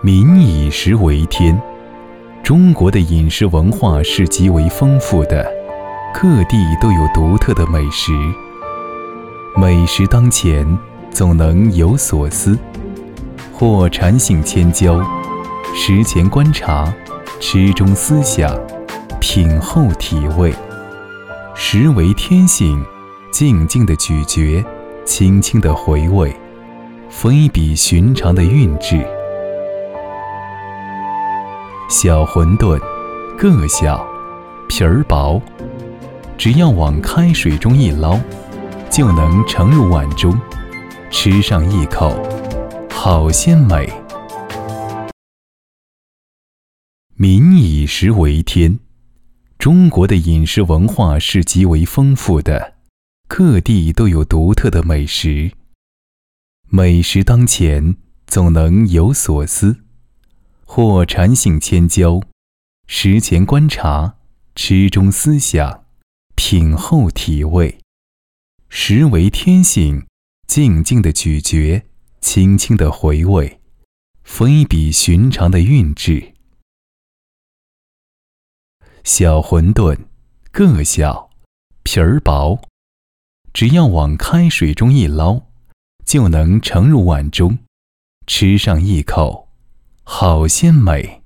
民以食为天，中国的饮食文化是极为丰富的，各地都有独特的美食。美食当前，总能有所思，或禅性千焦，食前观察，吃中思想，品后体味。食为天性，静静的咀嚼，轻轻的回味，非比寻常的韵致。小馄饨个小，皮儿薄，只要往开水中一捞，就能盛入碗中，吃上一口，好鲜美。民以食为天，中国的饮食文化是极为丰富的，各地都有独特的美食。美食当前，总能有所思，或禅性千焦，食前观察，吃中思想，品后体味。食为天性，静静的咀嚼，轻轻的回味，非比寻常的韵致。小馄饨个小，皮儿薄，只要往开水中一捞，就能盛入碗中，吃上一口，好鲜美。